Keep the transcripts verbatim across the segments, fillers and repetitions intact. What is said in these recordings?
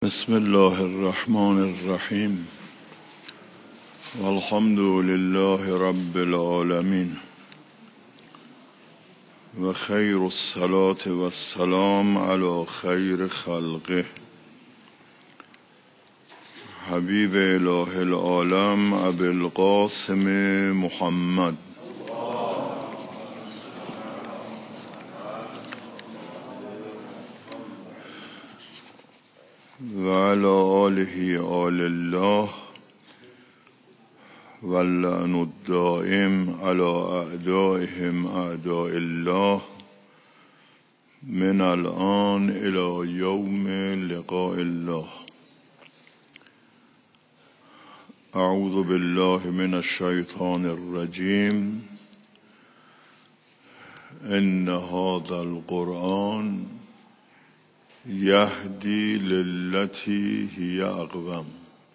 بسم الله الرحمن الرحیم والحمد لله رب العالمین و خیر الصلاة و السلام علی خیر خلقه حبیب اله العالم ابی القاسم محمد و علی آله آل الله واللعن الدائم علی اعدائهم اعداء الله من الآن الى یوم لقاء الله. اعوذ بالله من الشیطان الرجیم. ان هذا القرآن یهدی للتی هی اقوم.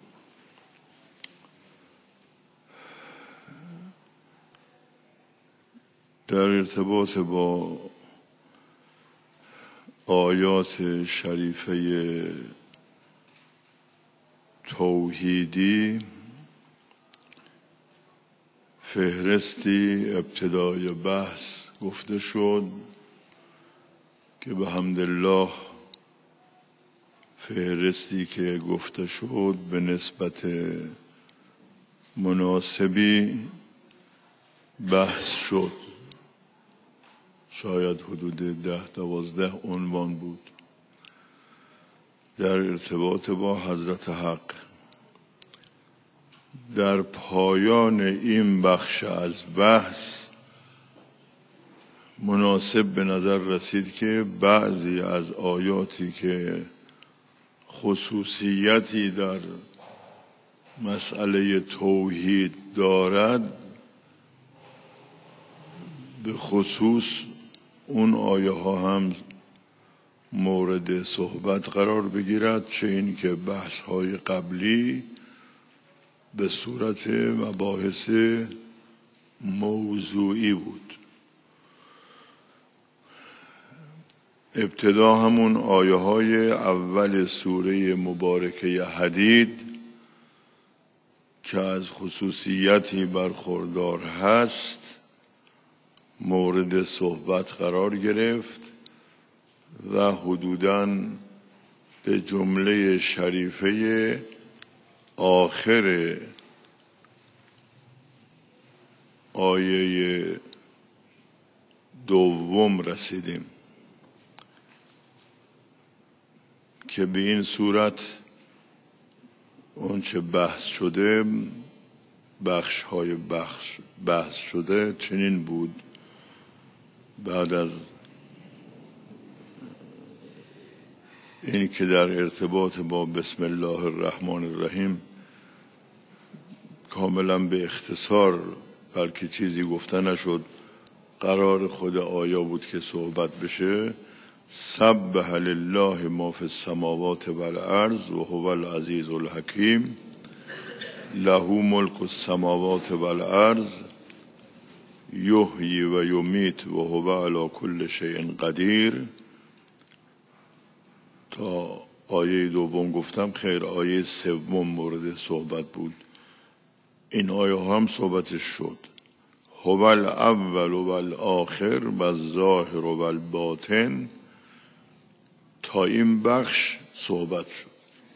در ارتباط با آیات شریفه توحیدی فهرستی ابتدای بحث گفته شد که به حمدالله فهرستی که گفته شد به نسبت مناسبی بحث شد. شاید حدود ده دوازده عنوان بود در ارتباط با حضرت حق. در پایان این بخش از بحث مناسب به نظر رسید که بعضی از آیاتی که خصوصیتی در مسئله توحید دارد به خصوص اون آیه ها هم مورد صحبت قرار بگیرد، چه این که بحث های قبلی به صورت مباحث موضوعی بود. ابتدا همون آیه های اول سوره مبارکه حدید که از خصوصیتی برخوردار هست مورد صحبت قرار گرفت و حدوداً به جمله شریفه آخر آیه دوم رسیدیم که به این صورت اون چه بحث شده بخش های بخش بحث شده چنین بود. بعد از این که در ارتباط با بسم الله الرحمن الرحیم کاملا به اختصار بلکه چیزی گفته نشد، قرار خود آیا بود که صحبت بشه. سبح لله ما فی السماوات والارض و هو العزیز الحکیم له ملک السماوات والارض یحیی و یمیت و هو علی کل شیء قدیر. تا آیه دوم گفتم خیر، آیه سوم مورد صحبت بود. این آیه هم صحبتش شد. هو الاول و الاخر و الظاهر و الباطن. تا این بخش صحبت شد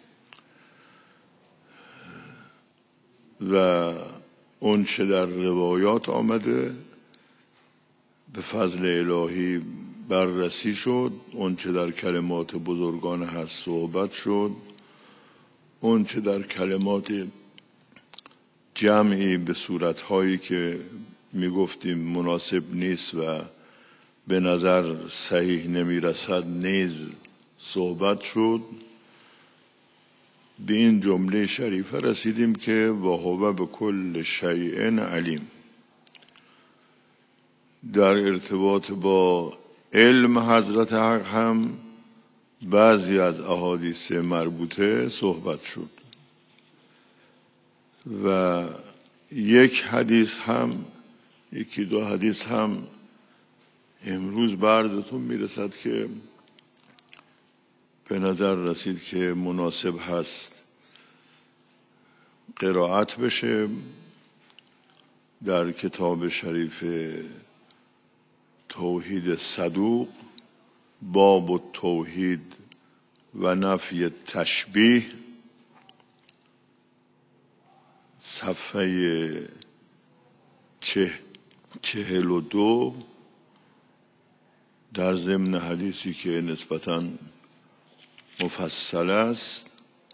و اون چه در روایات آمده به فضل الهی بررسی شد، اون چه در کلمات بزرگان هست صحبت شد، اون چه در کلمات جمعی به صورتهایی که می گفتیم مناسب نیست و به نظر صحیح نمی رسد نیز صحبت شد. به این جمله شریفه رسیدیم که و هو به کل شیء علیم. در ارتباط با علم حضرت حق هم بعضی از احادیث مربوطه صحبت شد و یک حدیث هم یکی دو حدیث هم امروز به عرضتون میرسد که به نظر رسید که مناسب هست قرائت بشه در کتاب شریف توحید صدوق، باب التوحید و نفی تشبیه، صفحه چه چهل و دو، در ضمن حدیثی که نسبتاً مفصل است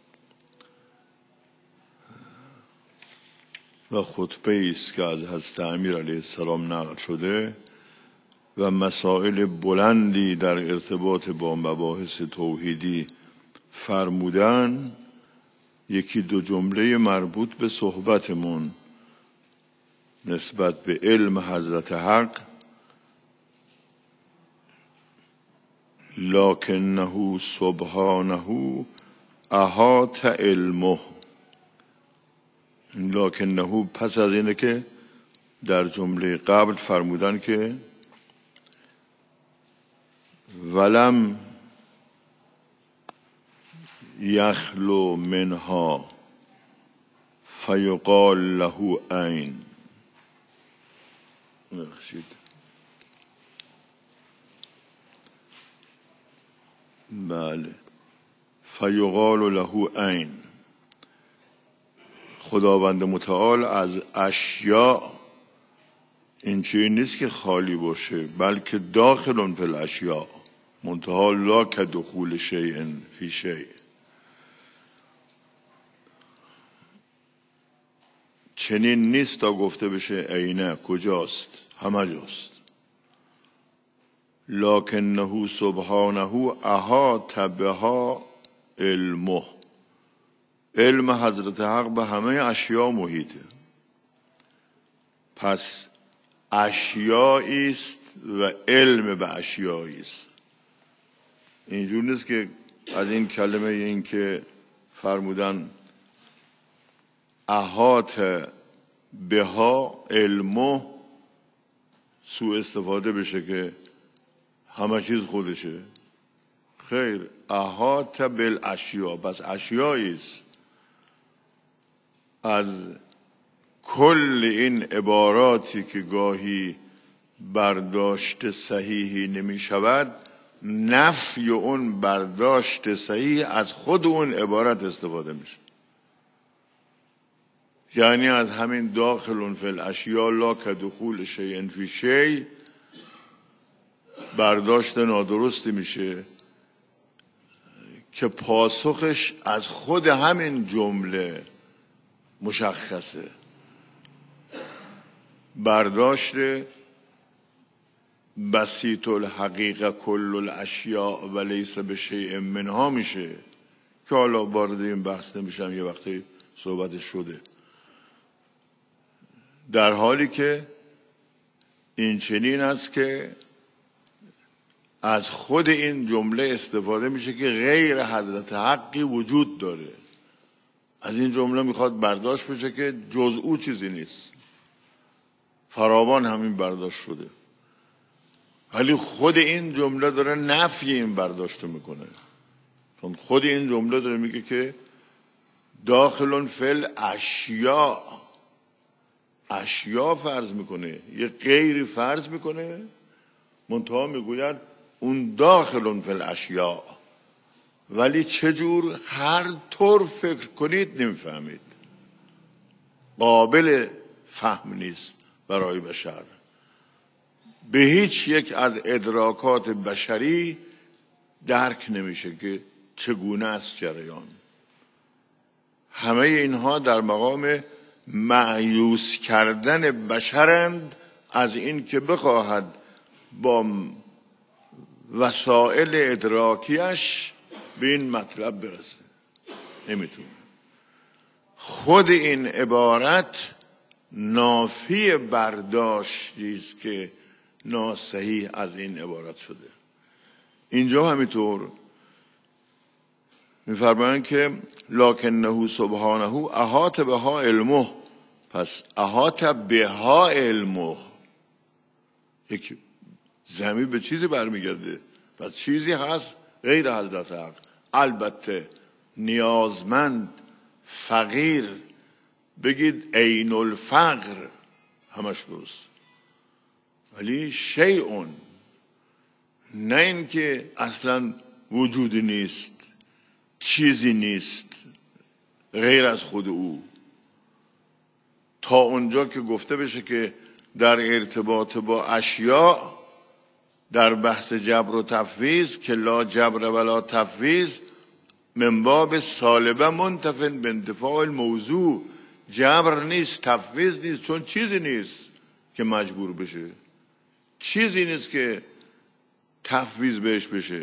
و خطبه است که از حضرت امیر علیه السلام نقل شده و مسائل بلندی در ارتباط با مباحث توحیدی فرمودن. یکی دو جمله مربوط به صحبتمون نسبت به علم حضرت حق، لکنه سبحانه احاط علمه. لکنه پس از اینه که در جمله قبل فرمودن که ولم یخلو منها فیقال له عین. بخشید بله، فیقال له عین. خداوند متعال از اشیاء این چیزی نیست که خالی باشه، بلکه داخل فی الاشیاء، منتها لا کدخول شیء فی شیء. چنین نیست تا گفته بشه عینه کجاست، همه جاست. لکنه سبحانه احاط بها علمه. علم حضرت حق به همه اشیاء محیطه. پس اشیایی است و علم به اشیایی است. اینجور نیست که از این کلمه این که فرمودن احاط بها علمه سوء استفاده بشه که همه چیز خودشه. خیر، احاط بالاشیاء، بس اشیایی است. از کل این عباراتی که گاهی برداشت صحیحی نمی شود، نفی اون برداشت صحیح از خود اون عبارت استفاده میشه. یعنی از همین داخل فی الاشیاء لا کدخول شیء فی شیء برداشت نادرستی میشه که پاسخش از خود همین جمله مشخصه. برداشت بسیط الحقیقه کل الاشیاء و لیس بشیء منها میشه که حالا وارد این بحث نمیشم، یه وقتی صحبتش شده. در حالی که این چنین است که از خود این جمله استفاده میشه که غیر حضرت حقی وجود داره. از این جمله میخواد برداشت بشه که جز او چیزی نیست. فراوان همین برداشت شده، ولی خود این جمله داره نفی این برداشت میکنه. چون خود این جمله داره میگه که داخل فی الاشیاء، اشیاء فرض میکنه، یه غیری فرض میکنه، منتها میگوید اون داخل فی الاشیاء. ولی چجور؟ هر طور فکر کنید نمیفهمید، قابل فهم نیست برای بشر. به هیچ یک از ادراکات بشری درک نمیشه که چگونه است جریان. همه اینها در مقام مایوس کردن بشرند از این که بخواهد با وسایل ادراکیش به این مطلب برسه. نمیتونه. خود این عبارت نافی برداشتی است که ناصحیح از این عبارت شده. اینجا همینطور می‌فرمایند که لکنه سبحانه احاط بها علمه. پس احاط بها علمه، یک زمین به چیزی برمیگرده. پس چیزی هست غیر حضرت حق، البته نیازمند، فقیر، بگید عین الفقر، همش درست. ولی شیئون، نه این که اصلا وجودی نیست، چیزی نیست غیر از خود او. تا اونجا که گفته بشه که در ارتباط با اشیاء در بحث جبر و تفویض که لا جبر ولا تفویض من باب سالبه منتفن به انتفاع الموضوع، جبر نیست، تفویض نیست، چون چیزی نیست که مجبور بشه، چیزی نیست که تفویض بهش بشه،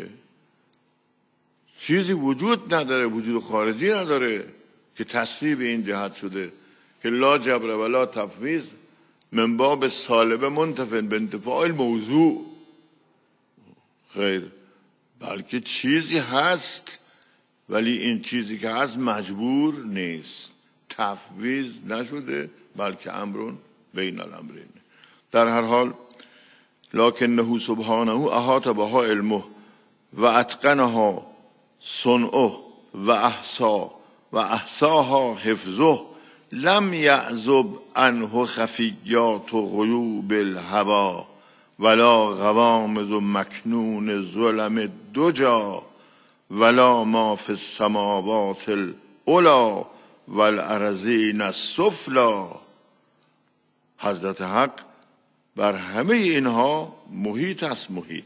چیزی وجود نداره، وجود خارجی نداره که تصریح به این جهت شده که لا جبر ولا تفویض من باب سالبه منتفن به انتفاع الموضوع. خیر، بلکه چیزی هست ولی این چیزی که هست مجبور نیست، تفویض نشده، بلکه امرون بین الامرین. در هر حال لکنه سبحانه احاط بها علمه و اتقنها صنعه و احصا و احصاها حفظه لم یعزب عنه خفیات و غیوب الهوا ولا غوامض و مکنون ظلم دجا ولا ما فی السماوات العلا والارضین السفلا. حضرت حق بر همه اینها محیط است، محیط.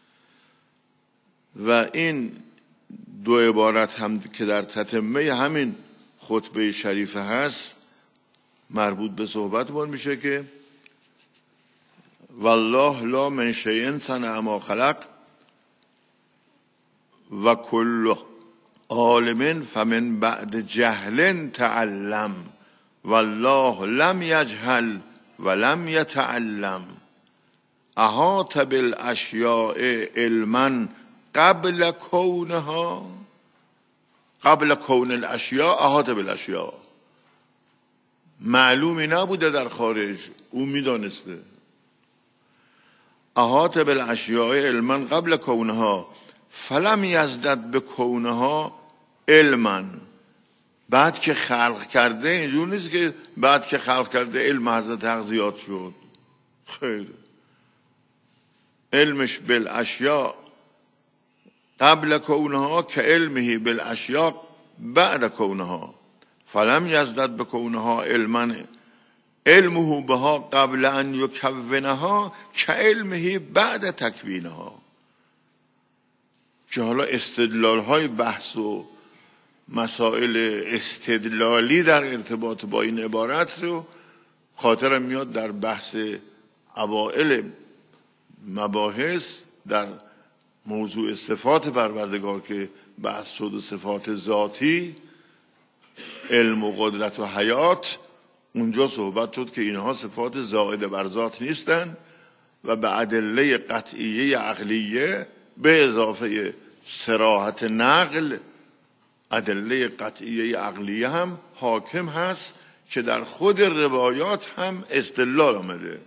و این دو عبارت هم که در تتمه همین خطبه شریفه هست مربوط به صحبتمون میشه که والله لا من شیء صنع ما خلق و کل عالم فمن بعد جهل تعلم والله لم یجهل ولم یتعلم احاط بالاشیاء علما قبل کونها قبل کون الاشیاء احاط بالاشیاء. معلومی نبوده در خارج، او میدانسته. احاط بالاشیاء علما قبل کونها فلم یزدد به کونها علما. بعد که خلق کرده، اینجور نیست که بعد که خلق کرده علم حضرت حق زیاد شد. خیر، علمش بالاشیاء قبل کونها که علمه بالاشیاء بعد کونها فلم یزدد به کونها علما علمه بها قبل ان یکونها که علمه بعد تکوینها. که حالا استدلال های بحث و مسائل استدلالی در ارتباط با این عبارت رو خاطرم میاد در بحث اوائل مباحث در موضوع صفات پروردگار که بحث شد و صفات ذاتی، علم و قدرت و حیات، اونجا صحبت شد که اینها صفات زائد بر ذات نیستن و به ادله قطعیه عقلیه به اضافه صراحت نقل ادله قطعیه عقلیه هم حاکم هست که در خود روایات هم استدلال آمده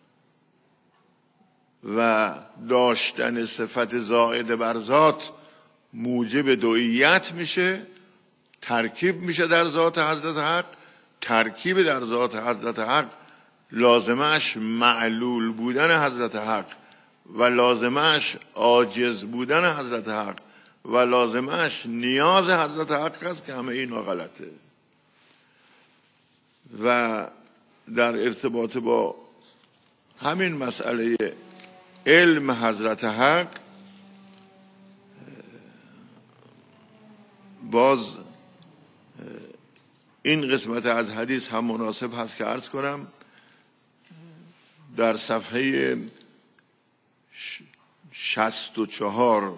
و داشتن صفت زائد بر ذات موجب دوئیت میشه، ترکیب میشه در ذات حضرت حق. ترکیب در ذات حضرت حق لازمش معلول بودن حضرت حق و لازمش عاجز بودن حضرت حق و لازمش نیاز حضرت حق است که همه اینا غلطه. و در ارتباط با همین مسئله علم حضرت حق باز این قسمت از حدیث هم مناسب هست که عرض کنم. در صفحه شصت و چهار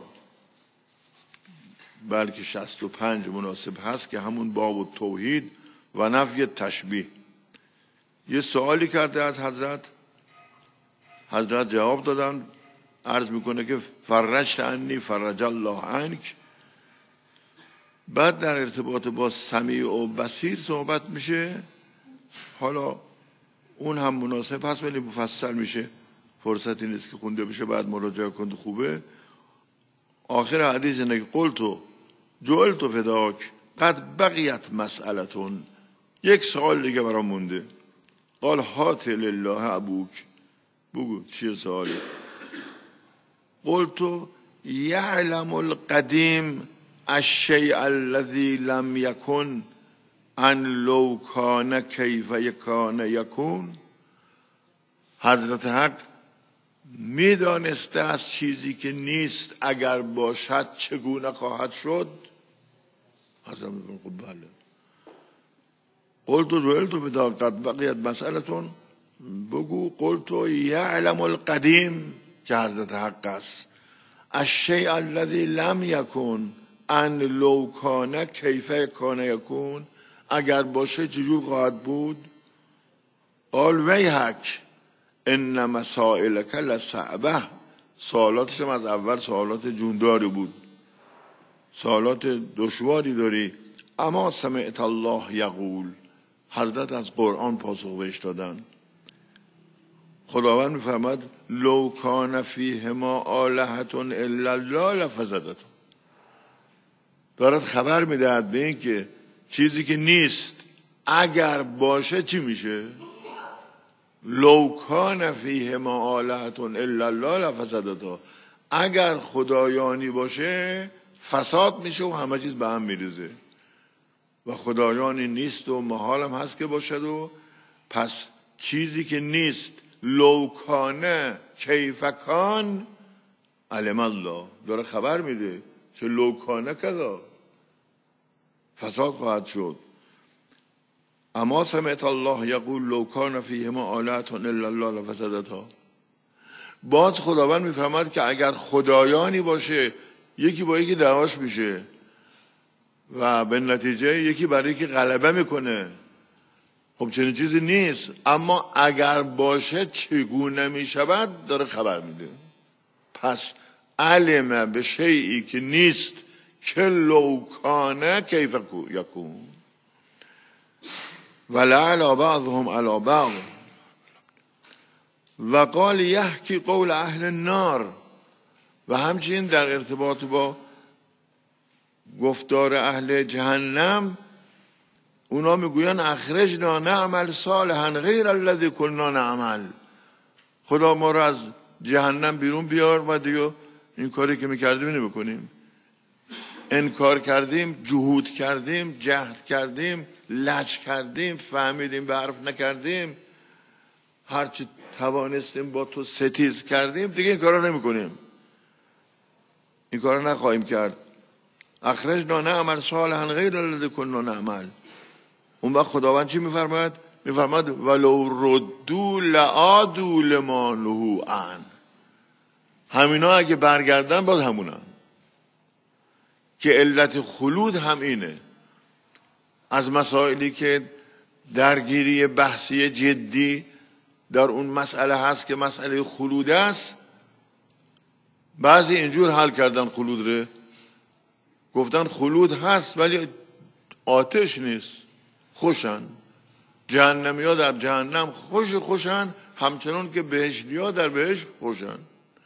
بلکه شصت و پنج مناسب هست که همون باب توحید و نفی تشبیه. یه سوالی کرده از حضرت، حضرت جواب دادن، عرض میکنه که فرجت عنی فرج الله عنک. بعد در ارتباط با سمیع و بصیر صحبت میشه. حالا اون هم مناسب هست ولی مفصل میشه، فرصتی نیست که خونده بشه، بعد مراجعه کنده خوبه. آخر حدیث اینه که قلتو جعلت فداک قد بقیت مسئلتون، یک سوال دیگه برام مونده. قال هات لله ابوک، بگو چیه سوالی؟ قلت یعلم القدیم الشیء الذی لم یکن ان لو کان کیف کان یکون. حضرت حق میدانسته از چیزی که نیست اگر باشد چگونه خواهد شد؟ حضرت میگه خب بله. قلت جعلت فداک قد بقیت مسئلتون، بگو قلت یعلم القدیم که حضرت حق است، الشیء الذی لم یکن ان لو کان کیف کان یکون، اگر باشه چجور خواهد بود؟ قال ویحک ان مسائلک لصعبه، سوالاتش هم از اول سوالات جونداری بود، سوالات دشواری داری. اما سمعت الله یقول، حضرت از قرآن پاسخ بهش دادن. خداوند میفرماد لو کان فیهما آلهة الا الله لفسدتا، دارد خبر میدهد به این که چیزی که نیست اگر باشه چی میشه؟ لو کان فیهما آلهة الا الله لفسدتا، اگر خدایانی باشه فساد میشه و همه چیز به هم میریزه و خدایانی نیست و محالم هست که باشد. و پس چیزی که نیست لو کانه کیف کان علم الله، داره خبر میده که لو کانه کذا فساد خواهد شد. اما سمعت الله یقول لو کان فیهما آلهة الا الله لفسدتا. باز خداوند میفهمد که اگر خدایانی باشه یکی با یکی دعواش میشه و به نتیجه یکی برای یکی غلبه میکنه. خب چنین چیزی نیست، اما اگر باشه چگونه میشود داره خبر میده. پس علم به شیئی که نیست که لو کانه کیف یکون ولعلی بعضهم علی بعض. و قال یحکی قول اهل النار، و همچنین در ارتباط با گفتار اهل جهنم اونا میگوین اخرجنا نعمل صالحا غیر الذی کنا نعمل، خدا ما رو از جهنم بیرون بیار و دیگه این کاری که میکردیم نمیکنیم. انکار کردیم، جهود کردیم، جهد کردیم، لج کردیم، فهمیدیم به حرف نکردیم، هرچی توانستیم با تو ستیز کردیم، دیگه این کارا نمیکنیم، این کارا نخواهیم کرد. اخرجنا نعمل صالحا غیر الذی کنا نعمل. اون وقت خداوند چی میفرماید؟ میفرماید ولو ردوا لعادوا لما نهوا عنه، همینا اگه برگردن باز همونن. که علت خلود هم اینه. از مسائلی که درگیری بحثی جدی در اون مسئله هست که مسئله خلود است، بعضی اینجور حل کردن خلود رو، گفتن خلود هست ولی آتش نیست، خوشن. جهنمی ها در جهنم خوش خوشن همچنان که بهشتی ها در بهشت خوشن.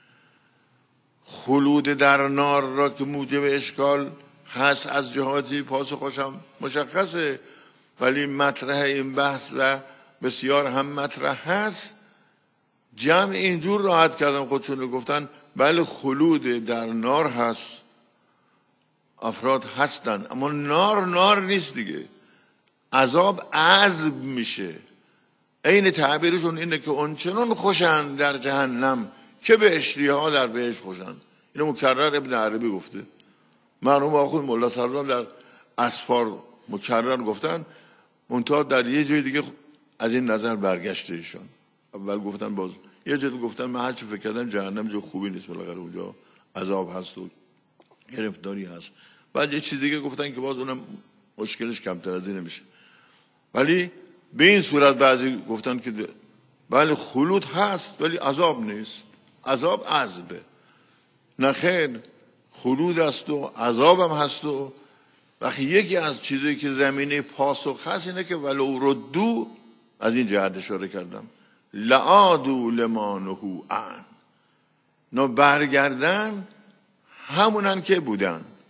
خلود در نار را که موجب اشکال هست از جهاتی پاسخش هم مشخصه، ولی مطرح این بحث و بسیار هم مطرح هست. جمع اینجور راحت کردن خودشون، گفتن بله خلود در نار هست، افراد هستن، اما نار نار نیست دیگه، عذاب عذب میشه. عین تعبیرشون اینه که اونچنان خوشن در جهنم که بهشتی ها در بهشت خوشن. اینو مکرر ابن عربی گفته، مرحوم آخوند مولا صدرالله در اسفار مکرر گفتن، منتها در یه جای دیگه از این نظر برگشته ایشان. اول گفتن باز یه جای گفتن من هرچی فکر کردم جهنم جو خوبی نیست، بالاخره اونجا عذاب هست و گرفتاری هست. بعد یه چیز دیگه گفتن که باز اونم مشکلش کمتر از این نمیشه. ولی به این صورت بعضی گفتن که بله خلود هست ولی عذاب نیست، عذاب عذبه. نه خیر، خلود است و عذاب هم هست. و وقتی یکی از چیزایی که زمینه پاسخ هست اینه که ولو ردو، از این جهت اشاره کردم، لعادوا لما نهوا عنه، نه برگردن همونن که بودن.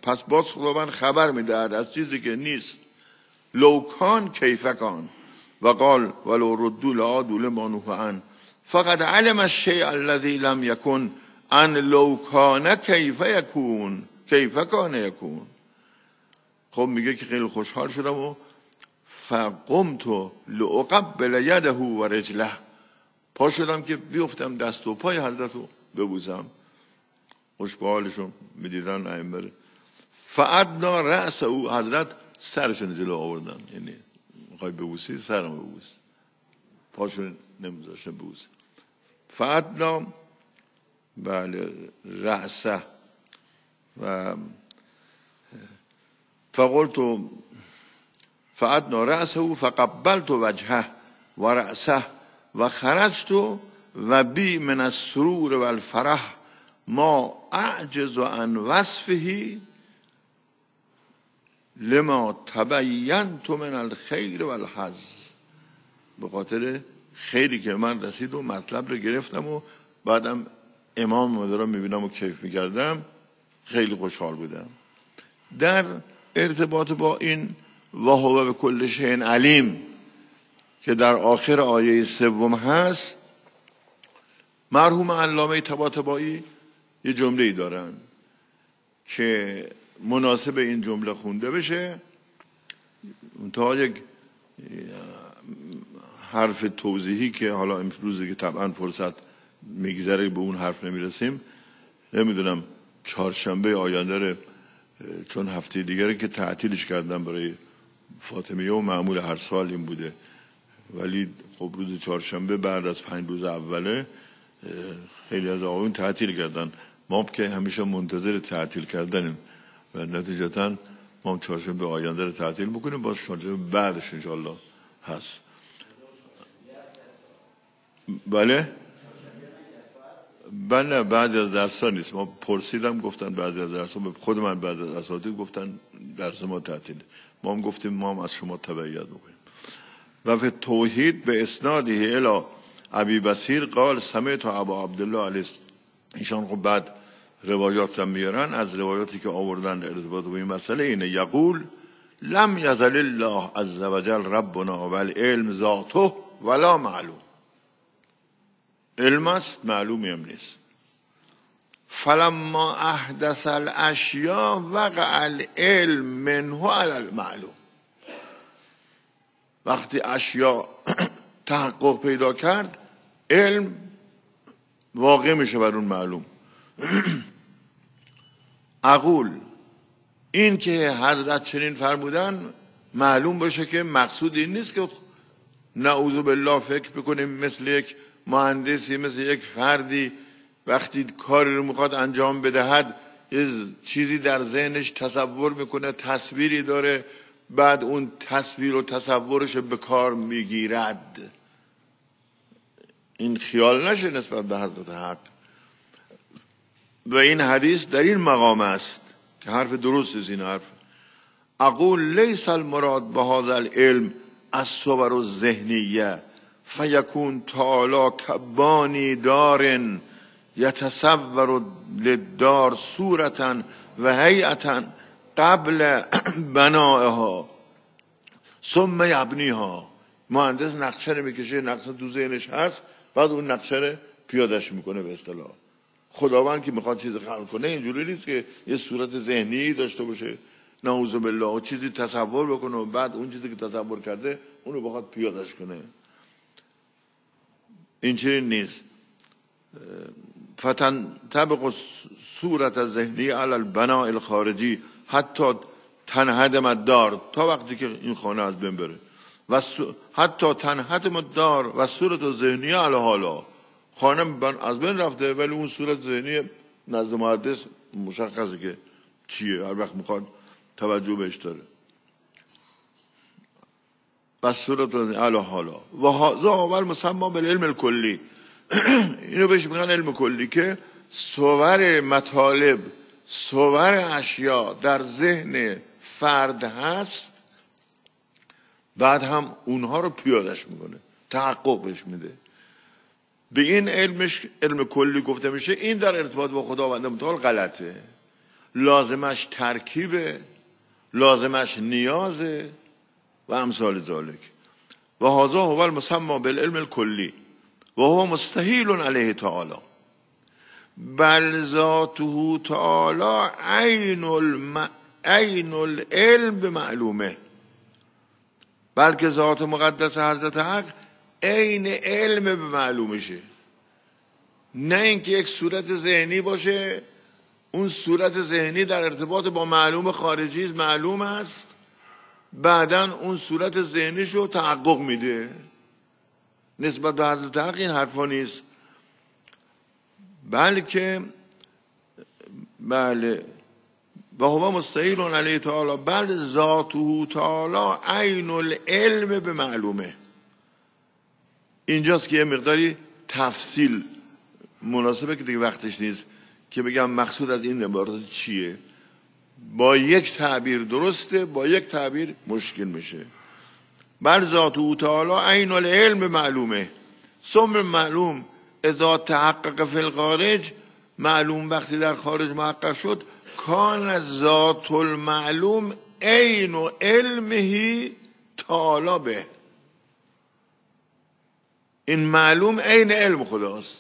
پس باز خداوند خبر میدهد از چیزی که نیست. لوکان کیفکان و قال ولو ردوا لعادوا لما نهوا عنه فقد علم الشیء الذی لم یکن ان لو کان کیف یکون کیف کان یکون. خب میگه که خیلی خوشحال شدم و فقمت لأقبل یده و رجله، پا شدم که بیفتم دست و پای حضرت رو ببوسم. خوش به حالشون میدیدن ائمه. فعدنا رأس او، حضرت سرشون جلو آوردن، یعنی میخوای ببوسی سرم ببوس، پاشون نمیذاشتن ببوس. فعدنا بله رأسه و فقلت فعدنا رأسه فقبلت وجهه و رأسه و خرجت و بی من السرور و الفرح ما اعجز عن وصفه لما تبینت من الخیر و الحظ. به خاطر خیری که من رسید و مطلب رو گرفتم و بعدم امام مدارم میبینم و کیف میکردم، خیلی خوشحال بودم. در ارتباط با این وهو به کل شیء علیم که در آخر آیه سوم هست، مرحوم علامه طباطبایی یه جمله ای دارن که مناسب این جمله خونده بشه. تا یک حرف توضیحی که حالا امروزی که طبعا فرصت میگذره به اون حرف نمیرسیم، نمیدونم چهارشنبه آینده، چون هفته دیگری که تعطیلش کردم برای فاطمیه و معمول هر سال این بوده، ولی خب روز چهارشنبه بعد از پنج روز اوله خیلی از آقایون تعطیل کردن. ما که همیشه منتظر تعطیل کردنیم و نتیجتا ما چهارشنبه آینده رو تعطیل بکنیم، باز چهارشنبه بعدش انشالله هست. بله بله بعضی از درس ها نیست. ما پرسیدم گفتن بعضی از درس ها، خود من بعضی از اساتید گفتن درس ما تعطیل. ما هم گفتیم ما هم از شما تبعیت بکنیم. و فی توحید به اسناده الی ابی بصیر قال سمعت ابا عبدالله علیه. ایشان خب بعد روایات هم میارن، از روایاتی که آوردن ارتباط با این مسئله اینه: یقول لم یزل الله عز وجل ربنا والعلم ذاته ولا معلوم. علم است معلومی هم نیست. فلما احدث الاشیاء وقع العلم منه علی المعلوم. وقتی اشیاء تحقق پیدا کرد، علم واقع میشه بر اون معلوم. اقول این که حضرت چنین فرمودن معلوم باشه که مقصود این نیست که نعوذ بالله فکر بکنیم مثل یک مهندسی، مثل یک فردی وقتی کاری رو میخواد انجام بدهد یه چیزی در ذهنش تصور میکنه، تصویری داره، بعد اون تصویر و تصورش به کار میگیرد. این خیال نشه نسبت به حضرت حق. و این حدیث در این مقام است که حرف درست است. این حرف اقول لیس المراد به هذا العلم الصور الذهنیه فیکون تعالی کبانی دار یتصور للدار صورتا و هیئتا قبل بنائها ثم یبنیها. مهندس نقشه رو میکشه، نقشه تو ذهنش هست، بعد اون نقشه رو پیادهش میکنه. به اصطلاح خداوند که میخواد چیز خلق کنه اینجوری نیست که یه صورت ذهنی داشته باشه نعوذ بالله و چیزی تصور بکنه و بعد اون چیزی که تصور کرده اونو بخواد پیادهش کنه. این چیزی نیست. فتن طبق صورت ذهنی علی البناء الخارجی حتی تنهدم الدار، تا وقتی که این خانه از بین بره، و حتی تنهدم الدار و صورت ذهنی علی حالا. خانه از بین رفته ولی اون صورت ذهنی نزد محدث مشخصه که چیه، هر وقت میخواد توجه بهش داره. و صورت علی حالا و هذا اول مسمى بالعلم الکلی. اینو بهش میگن علم کلی که صور مطالب، صور اشیاء در ذهن فرد هست، بعد هم اونها رو پیادش میکنه، تحققش میده. به این علمش علم کلی گفته میشه. این در ارتباط با خداوند متعال غلطه. لازمش ترکیبه، لازمش نیازه و امثال ذالک. و هذا هو المسمى بالعلم الکلی و هو مستحیل علیه تعالی بل ذاته تعالی عین الم... عین العلم بمعلومه. بلکه ذات مقدس حضرت حق عین علم به معلومشه، نه اینکه یک صورت ذهنی باشه، اون صورت ذهنی در ارتباط با معلوم خارجی معلوم است، بعدن اون صورت ذهنیشو تحقق میده. نسبت به حضرت حق این حرفا نیست، بلکه بله و هو مستحیل علیه تعالی بل ذاته تعالی عین العلم به معلومه. اینجاست که یه مقداری تفصیل مناسبه که دیگه وقتش نیست که بگم مقصود از این عبارات چیه. با یک تعبیر درسته، با یک تعبیر مشکل میشه. بل ذاته تعالی عین العلم به معلومه. ثم معلوم اذا تحقق فی الخارج، معلوم وقتی در خارج محقق شد، کان ذات المعلوم عین علمه تعالی به. این معلوم عین علم خداست.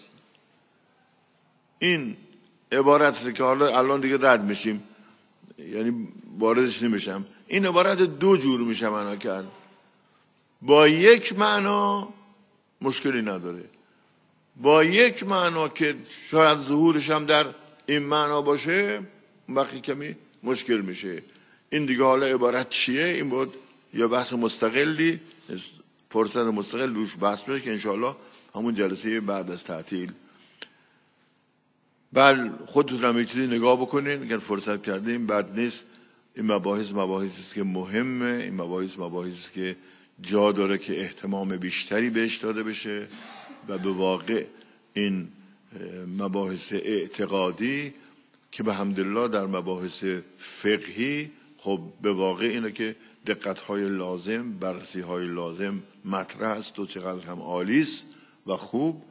این عبارت که حالا الان دیگه رد میشیم، یعنی واردش نمیشم، این عبارت دو جور میشه معنا کرد. با یک معنا مشکلی نداره، با یک معنا که شاید ظهورش هم در این معنا باشه وقتی کمی مشکل میشه. این دیگه حالا عبارت چیه این بود یا بحث مستقلی، فرصت مستقل روش بحث بشه که انشاءالله همون جلسه بعد از تعطیل. بل خودتون هم چیزی نگاه بکنین اگر فرصت کردیم بد نیست. این مباحث مباحثی است که مهمه، این مباحث مباحثی است که جا داره که اهتمام بیشتری بهش داده بشه و به واقع این مباحث اعتقادی که به حمدالله در مباحث فقهی خب به واقع اینه که دقت‌های لازم، بررسی‌های لازم مطرح است و چقدر هم عالی است و خوب.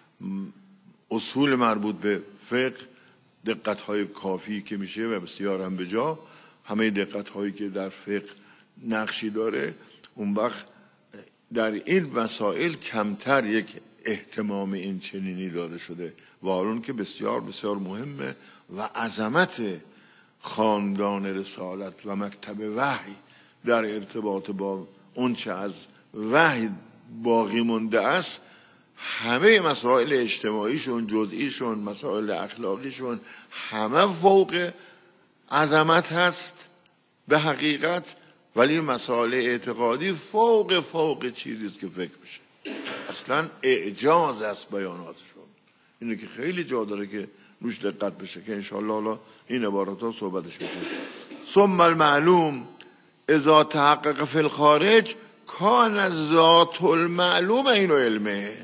اصول مربوط به فقه دقت‌های کافی که میشه و بسیار هم به جا، همه دقت‌هایی که در فقه نقشی داره، اون وقت در این مسائل کمتر یک اهتمام این چنینی داده شده و حالون که بسیار بسیار مهمه و عظمت خاندان رسالت و مکتب وحی در ارتباط با اون چه از وحی باقی مونده است، همه مسائل اجتماعیشون، جزئیشون، مسائل اخلاقیشون همه فوق عظمت هست به حقیقت، ولی مسائل اعتقادی فوق فوق چیزی است که فکر بشه. اصلا اعجاز است بیاناتشون. اینه که خیلی جا داره که روش دقت بشه که انشاءالله حالا این عبارات ها صحبتش بشه. ثم المعلوم اذا تحقق فی الخارج کان ذات المعلوم عین علمه.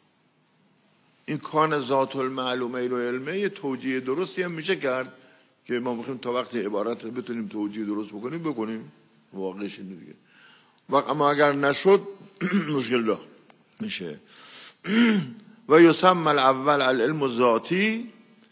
این کان ذات المعلوم عین علمه یه توجیه درستی هم میشه کرد که ما میخوایم تا وقتی عبارت بتونیم توجیه درست بکنیم بکنیم، واقعش اینه دیگه. وقت اما اگر نشد مشکل دار میشه. و یسمى الاول العلم الذاتی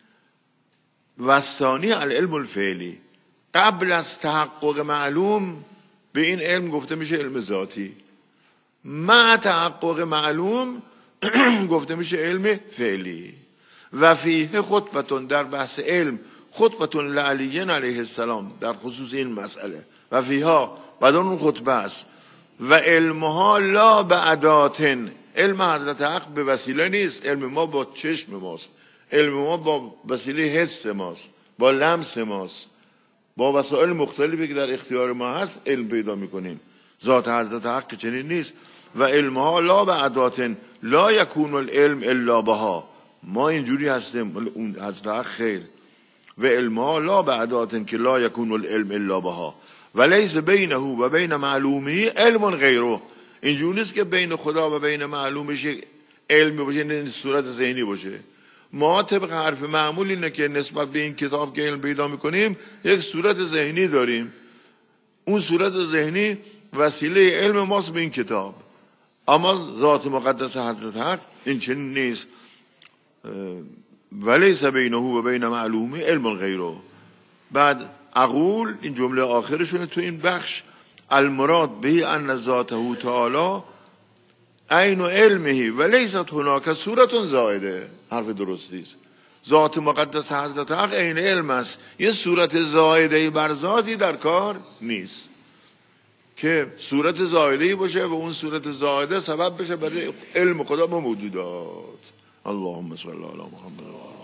و الثانی العلم الفعلی. قبل از تحقق معلوم به این علم گفته میشه علم ذاتی، مع تحقق معلوم گفته میشه علم فعلی. و فیه خطبتون، در بحث علم خطبتون لعلی علیه السلام در خصوص این مسئله. و فیها بعد اون خطبه است. و علمها لا بعداتن، علم حضرت حق به وسیله نیست، علم ما با چشم ماست، علم ما با وسیله حس ماست، با لمس ماست، با وسایل مختلفی که در اختیار ما هست علم پیدا میکنیم. ذات حضرت حق چنین نیست. و علمها لا بعداتن لا یکون العلم الا بها. ما اینجوری هستیم، اون حضرت حق خیر. و علمها لا بعداتن که لا یکون العلم الا بها و لیس بینه و بین معلومه علم غیره. اینجوری نیست که بین خدا و بین معلومش علمی باشه، این صورت ذهنی باشه. ما طبق حرف معمول اینه که نسبت به این کتاب که علم پیدا میکنیم یک صورت ذهنی داریم، اون صورت ذهنی وسیله علم ماست به این کتاب. اما ذات مقدس حضرت حق این چنین نیست. ولیس بینه و بین معلومه علم غیره. بعد اقول، این جمله آخرشونه تو این بخش، المراد به ان ذاته تعالی عین علمه و لیست هناک صورت زائده. حرف درستی است. ذات مقدس حضرت حق عین علم است، یه صورت زائده بر ذاتی در کار نیست که صورت زائده باشه و اون صورت زائده سبب بشه برای علم خدا به موجودات. اللهم صل علی محمد.